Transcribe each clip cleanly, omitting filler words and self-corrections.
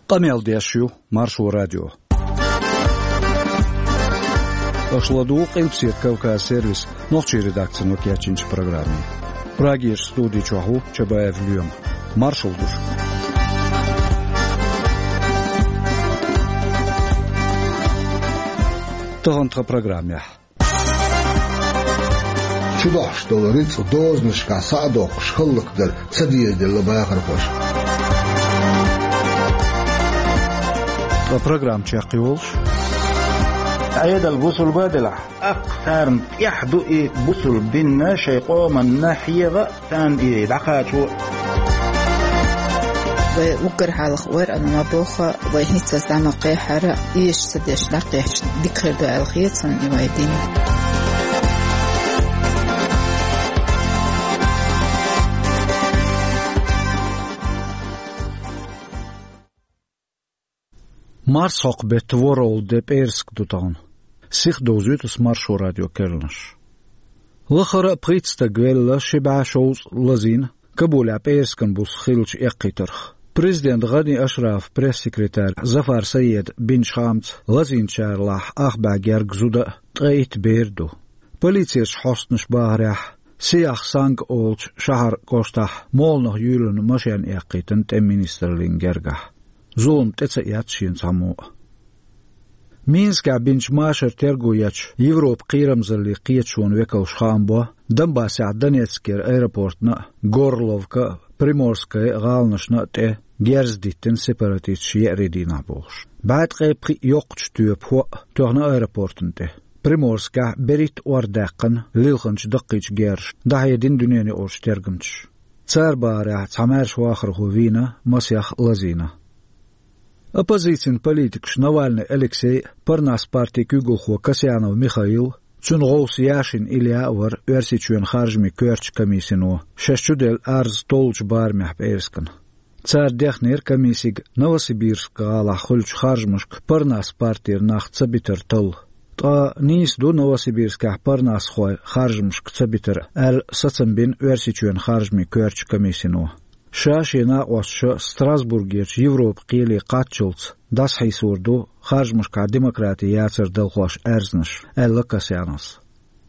قميل ديشيو مارشو راديو أشلادو قيمسير كوكاز سيرفيس نوتشي редакцияны кячинч программе. Прагиш студии чаху чабаев люем. Маршал душ. Тохантха программе. Чудо, что ларит дозмышка садок шхыллыктыр садиездер баяхыр хош. программ чахиолш. عيد البصل بادلة أكثر يحدو بصل بينا شيقو من ناحية تان دعقاتو وقر على خوار أنا ما بوخا وهنيت سامع قيحرة إيش سديش نقيح ذكر دو الخيط سن يوايدين Mars haqbet world de persk dutan. Sich dozutus Marsho radio kernash. Lakhara pritsta gwella shiba shows lazin kabula perskan bus khilch eqitarh. President Ghani Ashraf press secretary Zafar Sayed bin Shams lazin charlah akhba gergzuda tqait berdu. Politsiyas hostnish bahrah Siach sang olch shahar kostah molnoh yulun mashan eqitan te ministerling gergah. Zulum teca yatšien samu. Minska binč mašar tergujač Evrop qiramzali qiečun vekal šhambo, Donbasja Donetsker aeroportna Gorlovka Primorska galnashna te gerzditten separatist jeridina bolš. Baad qeybqi yoqchtüöp ho tohna aeroportun te. Primorska berit ordaqan lilqanch daqic gersh dahedin dünyani olş tergimch. Tsarbara tsamar shwakhir hovina masyakh lazina. Оппозицион политикш Навальный Алексей, Парнас партии Кюгулхо Касьянов Михаил, Цунголс Яшин Илья вар Версичуен Харжми Кёрч комиссину, Шашчудель Арз Толч Бармях Перскан. Царь Дехнер комиссиг Новосибирск Гала Хульч Харжмушк Парнас партии Нах Цабитер Тол. Та нис до Новосибирска Парнас Хой Харжмушк Цабитер Ал Сацамбин Версичуен Харжми Кёрч комиссину. شاشينا وش ستراسبورغيرش يوروب قيلي قاتشولز داس حيسوردو خارج مشكع ديمقراطي ياتر دلخوش ارزنش اللقاسيانوس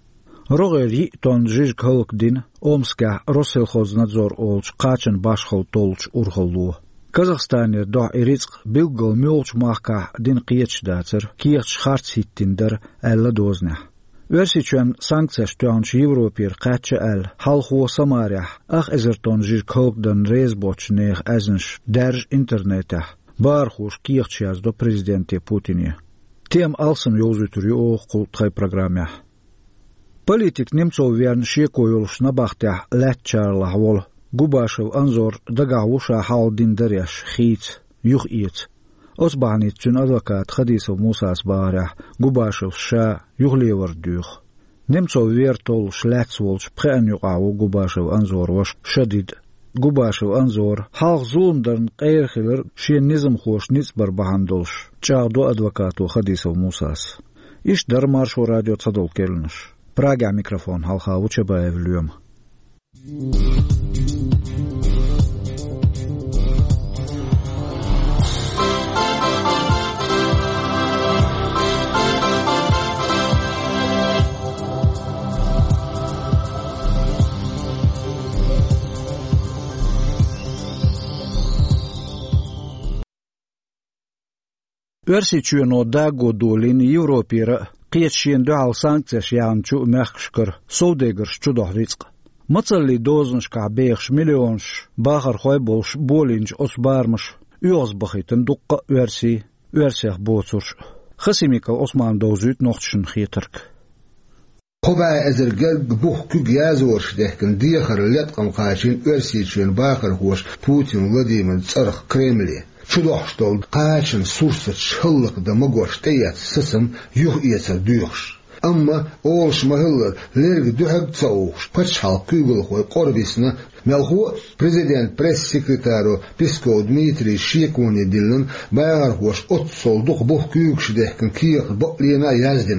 روغيري تون جيج كهولك دين اومسكع روسيل خوز نادزور اولش قاچن باشخل تولش اورخلو Казахстане до ирицк билгол мёлч махка дин қиеч датер киеч харц хиттиндер элла дозне Версичен санкция штуанч Европир qatcha al halxo Самарях ах ezerton jir kolkdan reizbochneх azensh derj internetah barxush kiechchias do президенте Путине. Тем алсам yolzuturi oq qultay programmah. Politik Nemtsov vern shekoyulsh nabahtah latcharlah vol Gubashov anzor dagawusha haldinderyash khit yuh iet. Osbanit tun advokat Khadisov Musas Barah Gubashov sha yuhlever duh. Nemtsov vertol shlatsvolch prenjuqaw Gubashov anzor wash shadid. Gubashov anzor halq zulmdan qeyrxiler shen nizm xosh nitsbar bahandolsh. Chaqdo advokato Khadisov Musas. Ish dar Marsho radio tsadol kelnish. Praga mikrofon halqa Uchabayev lyum. Версичуено даго долин Европира qiyetşien doğal sanksiyas yançu mehkşkır sovdegers çudohrisk. Matsalli dozunşka 5 milyonş bahar xoy bolş bolinç osbarmış üyoz baxitin duqqa versiyah boçurş. Xasimika Osman dozut noqtşun xitirk. Qoba ezergel buh küg yazor şdehkin diğer letqam qaşin versiçün bahar xoş Putin Vladimir Tsarx Kremli. Çudohstol qaşin sursat şıllık da mogoşteyat sısım yuh iyetser duyuş. Amma olş mahıllar lergi düheb tsauş paçhal kügül xoy qorbisna melxu prezident press sekretaro Peskov Dmitri Shekoni dilin bayar xoş ot solduq buh kügşdehkin kiyq boqlina yazdin xılar.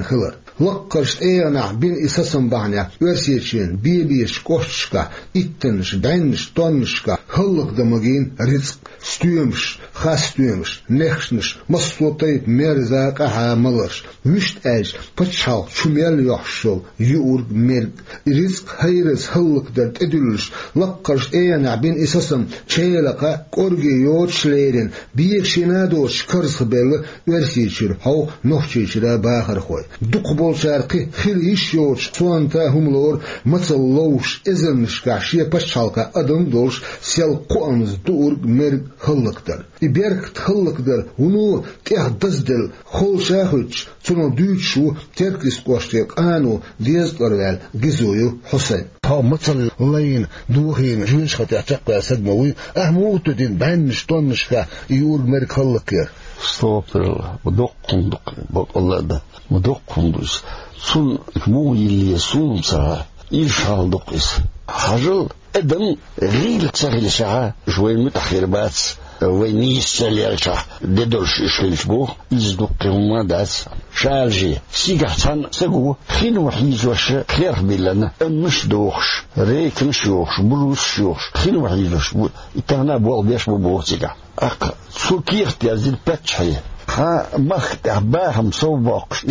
لقرش اينا بين اساسن بانيا ورسيتشين بيبيش كوشكا اتنش دينش تونشكا هلق دمجين رزق ستيومش خاستيومش نخشنش مصوتي مرزاق عاملش مشت اج بتشال شمال يحشل يور ميرك رزق هيرز هلق درت ادلش لقرش اينا بين اساسن تشيلقا كورجي يوتشليرين بيكشينادوش كرس بل ورسيتشير هاو نوحشيشرا باخر خوي دقبول شارقي خليش يوتش سوانتا هملور مصلوش ازنشكا شي بتشالقا ادم دولش سيل قوامز دورج ميرك هلقدر إبيرك تهلقدر ونو تيه دزدل خول شاخوش تنو دوتشو تركس قوشتيق آنو ديزدرال جزويو حسين ها مثل لين دوهين جوش خطي تقوى سدموي أهموتو دين بانش طنشكا يور ميرك هلقير استغفر الله بدق قندق الله ده بدق قندوس سن مو يلي سون سرا يشال دقيس حجل ادم غير تسهل ساعه شوي متاخر بس وينيس ساليالشا ددولش يشلش بو يزدق ما داس شالجي سيغتان سغو خين وحيز وش خير بلنا مش دوخش ريك مش يوخش بروس يوخش خين وحيز وش يتنا بول بيش بوتيغا اك سوكيرت يازيل باتشي ها مخت أحباهم صوباقش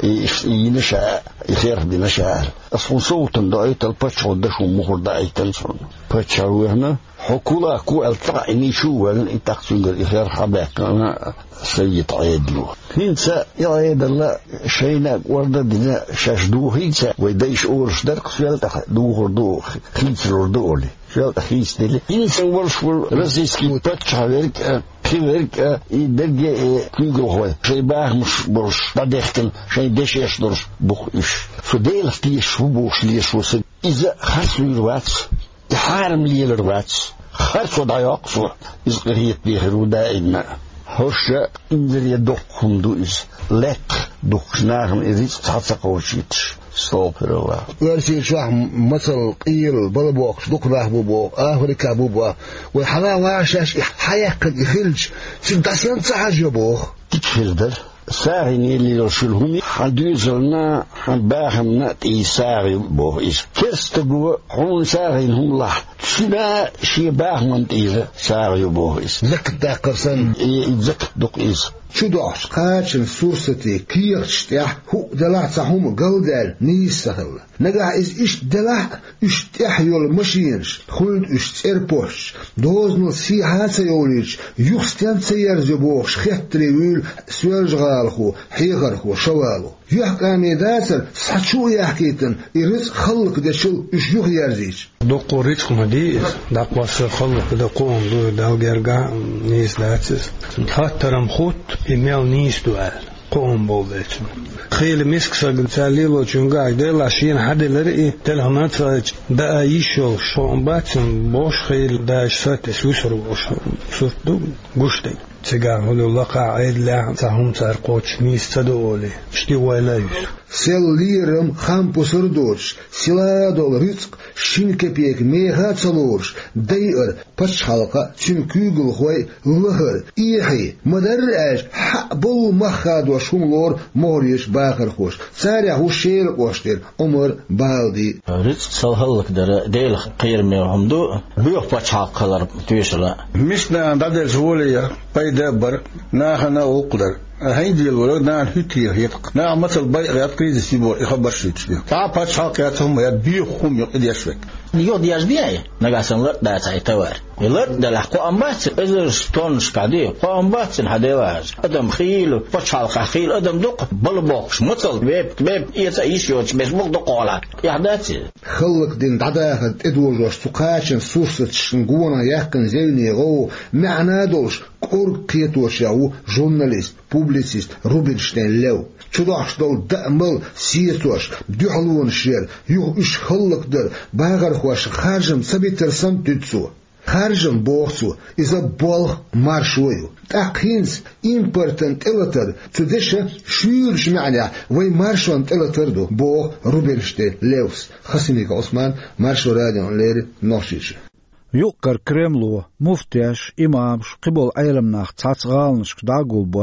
ينشأ يخير بنشأ أصلا صوتن دعيت الباتش ودشو مهر دعيتن صن باتش وهنا حكولا كو الطعيني شو الانتاكسون يخير حباك أنا سيد عيدلو هنسا يعيد الله شينا ورد دينا شاشدو هنسا ويديش أورش درك فيالتخ دوهر دو خيتلور دولي فيالتخ خيس ديلي هنسا ورشور رزيسكي باتش هاويرك كيفرك يدرج كيغل هو شيء باه مش برش بديختن شيء دش يشدرش بوخش فديل تيش وبوش ليش وسد إذا خاص الوقت يحارم لي الوقت خاص ضياق فو إذا قريت بيهرو دائما هوش إنزل يدقهم دوز لك دقناهم إذا تحسقوشيتش استغفر الله ورسي شاح مثل قيل بلبوكش دقناه بوبو أفريكا بوبو وحلا واشاش حياك يخلج سنتاسين تعجبوه تكفلدر ساغني اللي رشلهم حدوزلنا حباهمنا تيساغي بوئيس كرستقوا حون ساغينهم الله شنا شيباهمن تيزا ساغي بوئيس زك داقرسن زك دقيس شو دوش قاتشن سورستي كيرشتيح هو دلعتهم قلدال نيسهل نقع إش دلع اشتيح يول مشينش خلد اشتيربوش دوزنو سيحات يوليش يخستان سيار زبوش خيطري ويل سوالج غالخو حيغرخو شوالو يحكامي داسر سحشو يحكيتن يرز خلق دشل اش يخ يرزيش دقو ريتكم دي دقواس خلق دقوم دو دالجرغا نيس داتس خاطرم خوت إيميل نيس دوال قوم بولدتن خيل مسك سجل تاليلو جونغا ديلا شين حد لري تلهمات دا يشو شون باتن بوش خيل داش سات سوسر بوش سوتو غشتي تيغا هولو لقا عيد لا تاهم تار قوش نيس تدولي شتي ولايش سيل ليرم خام بوسردوش سيلا دول رزق شين كبيك ميها تلوش داير باش حلقة تنكوغل خوي لهر إيحي مدرعش حقبو مخاد وشملور موريش باخر خوش سارع هو شير قوشتر عمر بالدي رزق سالهلك در ديل قير ميرهم دو بيوح باش حلقة تويشلا مشنا دادل زوليا بايدبر ناخنا وقدر هيدي الولد نان هتي هيتق نا مثل باي يقيد سيبو يخبر شيء تا باش حقيقتهم يبيخهم يقديشك يود يجبيه نغاسن لا داتا يتوار يلد دلحقو امبات ازر ستونش قادي قامبات هديواز ادم خيل باش حلقه خيل ادم دق بلبوكش مثل بيب يتا يشيوش بس بوق دقولا يحداتي خلق دين دادا ادوجوش سقاشن سوستش نغونا يحكن زيني غو معنادوش كورقيتوش ياو جورناليست بوبليسيست روبنشتاين لو تشداش دول دأمل سيتوش دحلون شير يو اش خلق در باغر خوش خارجم سبيتر سم تدسو خارجم بوخسو إذا بولخ مارشويو تاقينس important إلتر تدشة شويرش معنى وي مارشون إلتر دو بوخ روبنشتاين لوس خسينيك عثمان مارشو راديو ليري نوشيش يقر كريملو مفتيش إمامش قبل عيلم ناخ تاتغالنش داقول بوي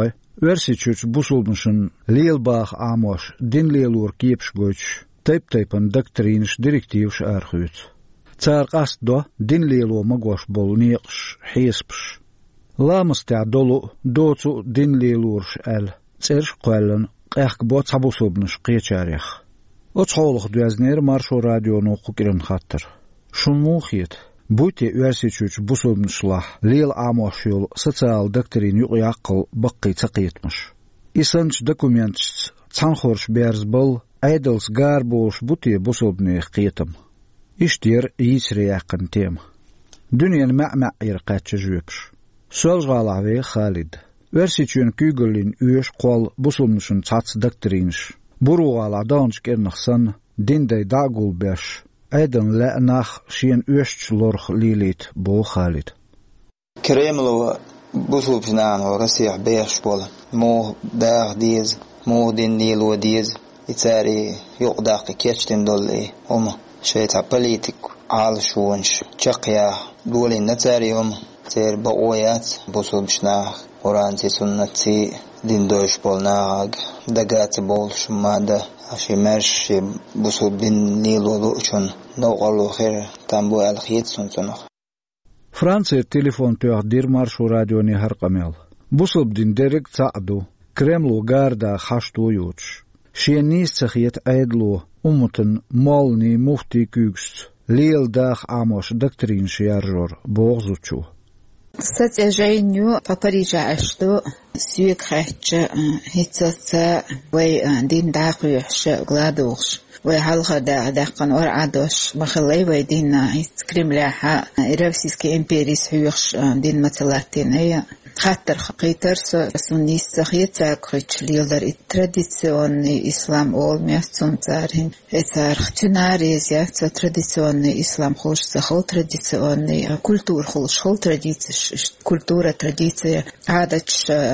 Versichüç busulmuşun lielbağ amoş din lielur kiepşgoç taypan doktriniş direktivş arxüt. Çarqas do din lielo magoş bol niqş hispş. Lamısta dolu doçu din lielurş el. Çerş qalın qaqbo çabusobnuş qeçarix. O çoğuluq düzner marşo radyonu oqıqırın xattır. Şun muhiyet. Buyte versichüç busobnuşlah liel amoş yol soциal doktrin yuqyaqıl baqi çaqiyetmiş. İsanç dokumentç çanxorş berzbol aydals garboş buti busobni qiyetim. İştir yisri yaqın tem. Dünyen ma'ma irqatçı jüpş. Sözqala ve Khalid. Versichün kügülin üyeş qol busobnuşun çats doktrinş. Buruqala danç kernixsan dinday dagul beş. Aydın la'naq şiyen üyeş lorx lilit bu Khalid. Kremlo busobnuşnan orasih beş bol. Mo dağ diz, mo din nilo diz. İtari yok daqi keçtin dolli. Oma şeyta politik alışvunş. Çaqya dolin natari oma. Ter baoyat busobnuşnaq. Oranti sunnati din doş bolnaq. Dagati bol şumada. Aşimerş busobin nilo üçün. Noqalu xir tambu alxiyet sunsunaq. Fransa telefon tüyaqdir marşu radyoni harqamel. Busobdin derek çaqdu. Kremlu garda xaştu yuç. Şienis çaxiyet aydlu umutun molni mufti kügst. Liel dağ amoş doktrin şiyarjor boğzuçu. Сатяжайню папарижа ашту сүйек хатчы хитсаца вай дин дақуйш гладуш вай халха даққан ор адош махалай вай дин кремляха Российской империи сүйеш дин маталатиная хаттар қитарс суннис сахица крычлилдар традиционный ислам олмясцун царин эцар хтунарезя традиционный ислам холш сахол традиционный культур холш хол традиция культура традиция адач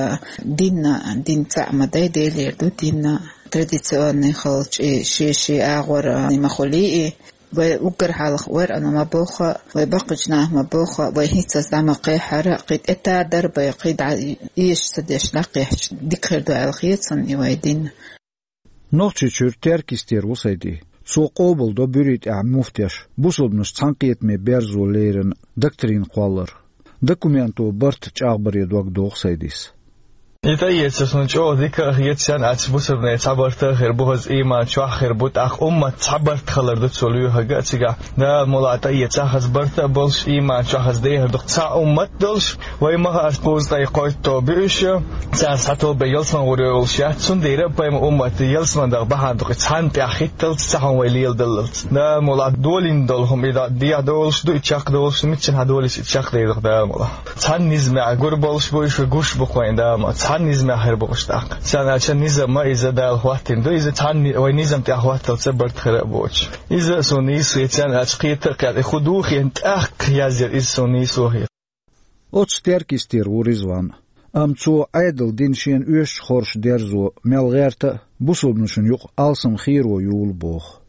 дин цамадай делерду дин традиционный холш шиши агор махолии وأجر حلق ور أنا مبوخة وبقجنا مبوخة وهيتس دم قيحر قيد إتا درب قيد إيش سدش نقيح ذكر دعاء الخيط صني ويدين نوتشير تركيستير وصيدي سوقوبل دو بريد مفتش بوصلنش تنقيت مي بيرزو ليرن دكترين قوالر دكومنتو برت تشاغبري دوغ دوغ سيديس إذا سنجو ذكر يتسان أتبصرنا تعبرت خير بوز إيمان شو خير بوت أخ أمة تعبرت خلر دت سوليوها جاتسجا نا ملاتا يتأخذ برت بولش إيمان شو أخذ ده دك تاع أمة دلش ويما أسبوز ده يقايد توبيش تاع ساتو بيلسون وريولشات سنديرة بيم أمة يلسون ده بحد دك تان تأخذ تلت تاعهم ويليل دلت نا ملات دولين دلهم إذا ديا دولش دو يتشاق دولش متشن هدولش يتشاق ده ده ملا تان نزمع قربولش بويش وجوش بقوين ده ما تان نزمع خير بوشتاق سان عشان نزم ما إذا ده الوقتين دو إذا تان ونزم تأخذ تلت خير بوش إذا سونيس يتسان أشقيت كات خدوخ ينتأخ يازر إذا سونيس وهي أتستركيستير ورزوان أمتو عيدل دينشين üyeş خورش درزو ملغيرتا بوصلنشن يق ألسم خيرو يول بوخ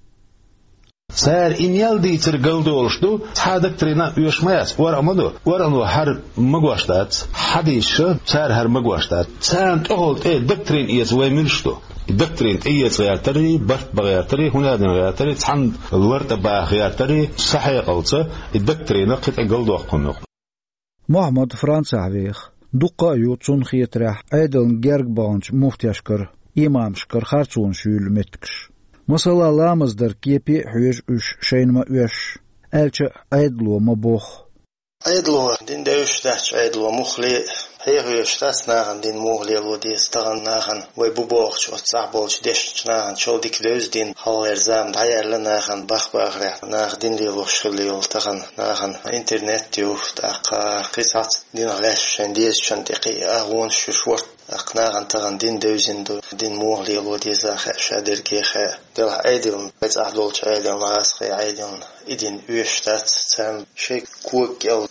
سار إنيال دي ترقل دولشدو تحادك ترينا يشمياس ورمدو ورنو هر مقواشتات حديش سار هر مقواشتات سان تقول ايه دكترين ايز ويمنشتو دكترين ايز غيارتري برت بغيارتري هنا دين غيارتري تحند الورت با غيارتري صحي قلصة الدكترين قطع قلدو قنق محمد فرانس عويخ دقا يوتسون خيترح ايدلن جرق بانش مفتيشكر إمام شكر خارتون شول متكش مثلا لامزدر كيبي حيج اش شينما اش الچ ايدلو مبوخ ايدلو دين دوش داش ايدلو مخلي هي شتاس ناغن دين مغلي لودي استغن ناغن وي بوبوخ شو صاحبولش ديش ناغن شو ديك دوز دين هاو ارزام داير ناغن باخ باخ ناغ دين لي وخشلي ولتغن ناغن انترنت ديو داق قيسات دين غاش شنديس شنتقي اغون شوشورت أقناعن تغن دين دوزين دو دين مغلي لودي زاخ شادر كيخ دل عيدون بيت أحلولش عيدون لاسخي عيدون إدين ويشتات تام شيء كوك أو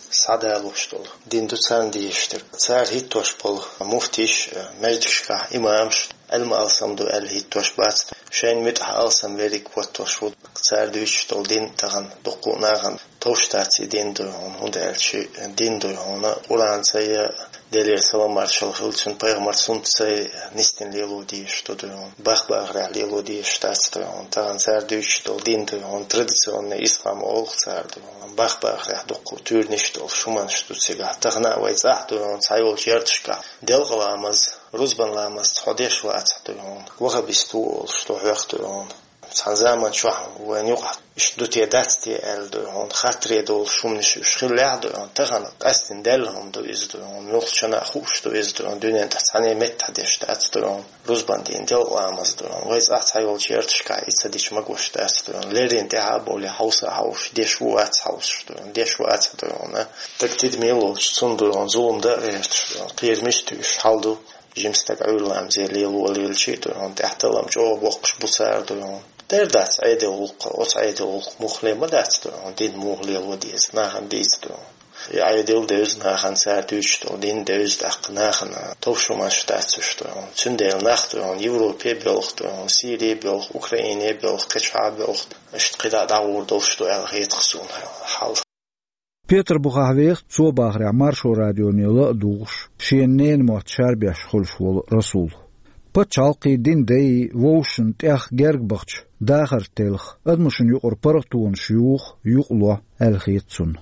صدالوش دول دين دو تام ديشتر تار هيتوش بول مفتيش مجدشكا إمامش الما ألسم دو هيتوش بات شين متح ألسم وريك واتوش ود صار دوش تول دين تغن دقوناغن توشتاتي دين دو هون دالشي دين دو هون قرآن سي دليل سلام مارشال خلتشن بيغمر سنت سي نستن ليلو ديش دو هون باخ رح ليلو ديش تاس دو هون تغن صار دوش تول دين دو هون تراديسيون إسلام أول صار دو هون باخ رح دقو تور نشتول شومان شتو سيغا تغنا ويزاح دو هون سايول شيرتشكا دلغ لامز روزبان لامز حديش وقت دو هون وغا بيستول شتو حيخ دو هون سان زمان شو وين يقع شدو تيدات تيال دو هون خاطري دول شومنش شخيل لعدو هون تغن قاستن دلهم دو إزدو هون نوخشنا خوش دو إزدو هون دنيا تحساني مت حديش تات دو هون روزبان دين دل وامز دو هون ويز أحسايول شيرتشكا إتساديش مقوش تات دو هون ليرين تحابو لي حوصا حوش ديش وات حوش دو هون ديش وات دو هون تكتيد ميلو شتون دو هون ظلم دا غيرتش دو هون قير مشتوش حالدو جيمستك عولام زي ليلو وليل شي دو هون تحتلم جواب وقش بوسار دو هون داس عيد الوق عيد الوق مخلي ما داس دين مخلي وديس ناخن ديس عيد الدوز ناخن ساتوش دين دوز دق ناخن توشو ماش داسش تندل ناخت يوروبي بلخت سيري بلخ اوكراني بلخ قشع بلخ اشتقدا داور دوشتو الغيت خصون حال بيتر بوخاويخ صو باخري مارشو راديوني لا دوش شينين موت شاربيش خلشول رسول بتشالقي دين داي ووشن تيخ جرق بخش داخر تلخ ادمشن يقر برغتون شيوخ يقلو الخيتسون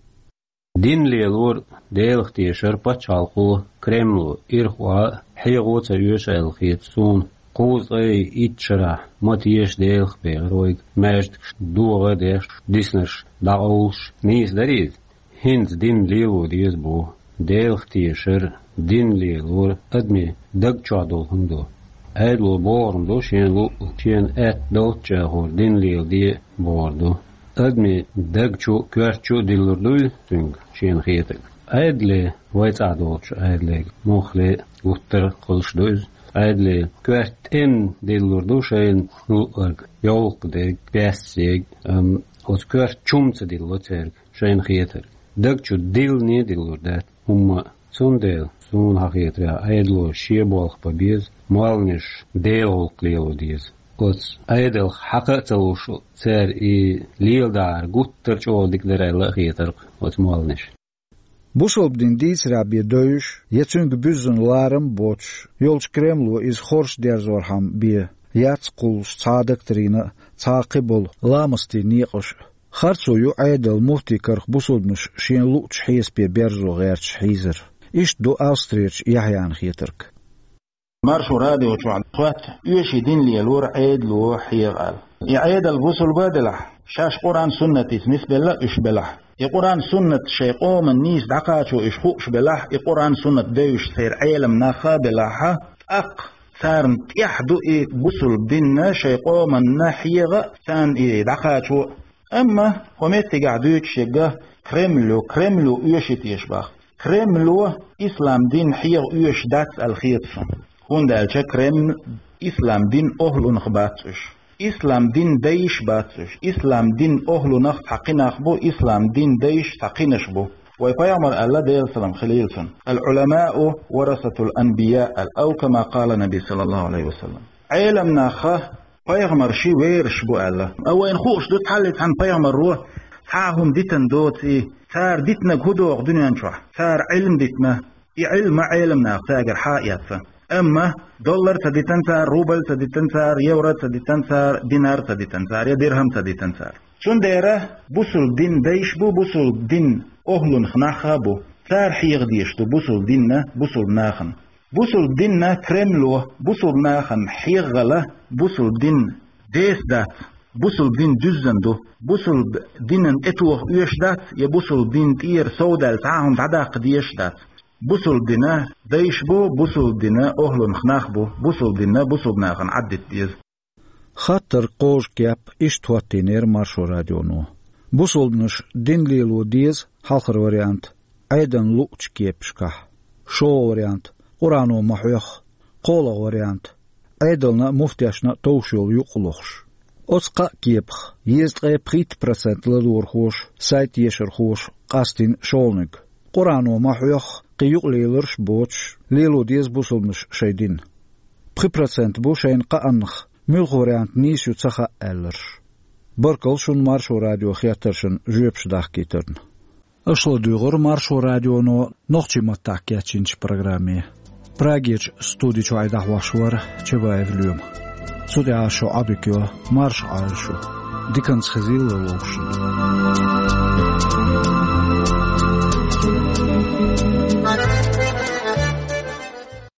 دين ليلور ديلخ تيشر بتشالقو كريملو إرخوا حيغو تيوش الخيتسون قوز اي اتشرا ماتيش ديلخ بيغرويق ماجد دوغ ديش ديسنش داغوش نيس داريد هنز دين ليلو ديز بو ديلخ تيشر دين ليلور ادمي دق چادول هندو ايدو بورندو شين ات دو چاهور دين ليل دي بوردو ادمي دق چو كوارچو ديلوردو تنگ شين خيتك ايدلي ويت عدوش ايدلي مخلي وطر قلش دوز ايدلي كوارت ان ديلوردو شين نوغ يولق ديك بيسيگ اوز كوارت چومت ديلو ترگ شين خيتك دق چو ديل ني ديلوردات هما سوندل سون حقيقة أيدلو شيبولخ ببيز مالنش ديل كليلو ديز قص أيدل حقيقة وشو سر ليل دار قطر شو دكتور الأخير قص مالنش بوشل بدين ديس رابي دوش يتسونج بيزن لارم بوتش يولش كريملو إز خورش ديرزورهم بيه ياتقول صادق ترينا تعقبل لامستي نيقش خارسو أيدل مفتي كرخ بوشل بنش شين لوتش حيس بيرزو غيرش حيزر إيش دو أوستريتش يحيان خيترك مارشو راديو شو عطوات يوشي دين لي الور عيد لو حيغال يعيد الغسل بادلح شاش قرآن سنة نسبة لا إش بلح يقرآن سنة شيقوم النيس دقاتشو إش خوش بلح يقرآن سنة ديوش سير عيلم ناخا بلحة أق سارن يحدو غسل دين شيقوم النحيغ سان دقاتشو أما قمت قعدوك شيقه كريملو يوشي تيشباخ كريملو إسلام دين حيغ يوش دات الخيطفن هون دالشا كريم إسلام دين أهل نخباتش إسلام دين ديش باتش إسلام دين أهل نخ حقناخ بو إسلام دين ديش تقينش بو ويبيامر الله ديل سلام خليلسن العلماء ورثة الأنبياء أو كما قال النبي صلى الله عليه وسلم علمنا خه بيغمر شي ويرش بو الله أو إن خوش دوت حلت عن بيغمر روح حاهم ديتن دوتي صار ديتنا غدوغ دنيا نشوح صار علم ديتنا علم علمنا تاجر حائط أما دولار تديتن صار روبل تديتن صار يورو تديتن صار دينار تديتن صار يا درهم تديتن صار شون دايره بوصل دين ديش بو بوصل دين أهل خناخا بو صار حيغ ديش دو بوصل ديننا بوصل ناخن بوصل ديننا كريملو بوصل ناخن حيغلا بوصل دين ديس دات بوصل دين جزندو بوصل دين اتوه يشدات يبوصل دين تير سودال تعاهم عداق ديشدات بوصل دينا ديش بو بوصل دينا أهل خناخ بو بوصل دينا بوصل ناخن عدت ديز خاطر قوش كياب اشتواتينير مارشو راديونو بوصل بنش دين ليلو ديز حالخر وريانت ايدن لوچ كيبشكح شو وريانت قرانو محيخ قولا وريانت ايدلنا مفتياشنا توشيول يقلوخش أسقى كيبخ يزقى 30% لدور خوش سايت يشر خوش قاستين شولنك قرانو محيخ قيوق ليلرش بوتش ليلو ديز بوصلنش شايدين 3% bu şeyin qanıq. Mül variant nis yutsaxa əllir. Barkal şun Marşo Radio xiyatırşın jüyepşidaq getirdi. Aşlı duyğur Marşo Radio'nu noqçimat taqiyatçinç programı. Pragiç studi çaydah vaşvar çaba evliyum. Sudi aşo adükyo marş aşo. Dikans xizil oluşun.